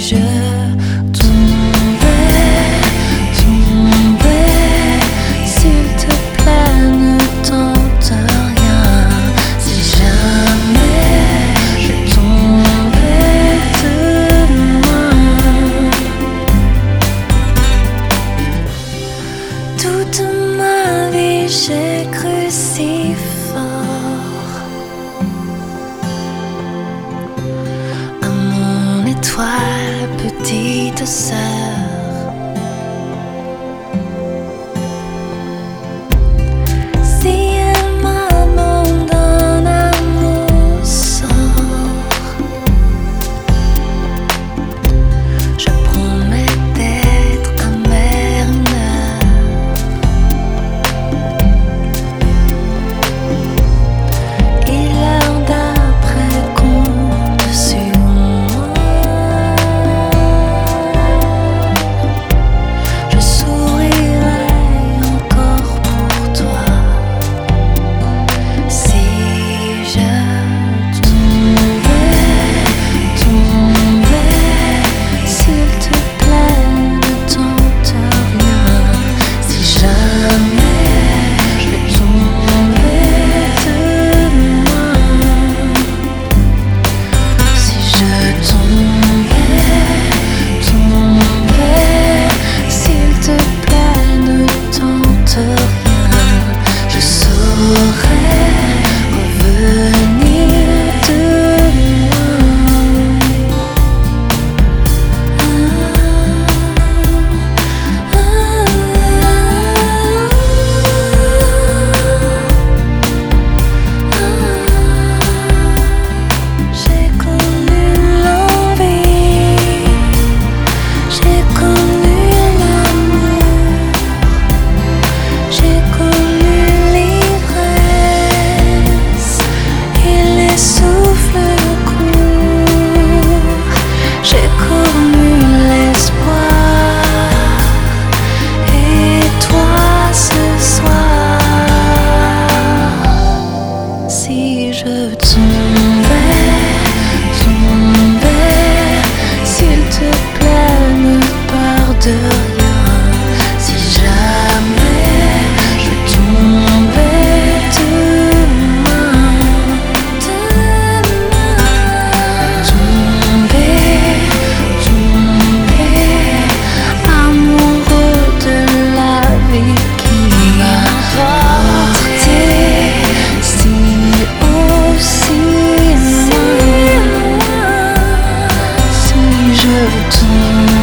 je tombais, tombais, s'il te plaît, ne tente rien. Si jamais je tombais demain, toute ma vie j'ai cru si fort à mon étoile, petite sœur. Si elle m'abandonne à mon sort, je promets d'être amère une heure. Et l'heure d'après compte sur moi. Je sourirai encore pour toi. Si je tombais, tombais, s'il te plaît, ne tente rien. Si jamais je tombais demain, si je tombais, tombais, s'il te plaît, ne tente rien. Je saurais revenir demain. J'ai connu l'envie, j'ai connu l'amour, j'ai connu l'ivresse et les souffles courts, j'ai connu l'espoir et toi ce soir. Si je tombais, tombais, s'il te plaît, ne pars de rien. Si jamais je tombais demain, tomber, tomber, amoureux de la vie qui m'a porté si haut, si loin. Si je tombe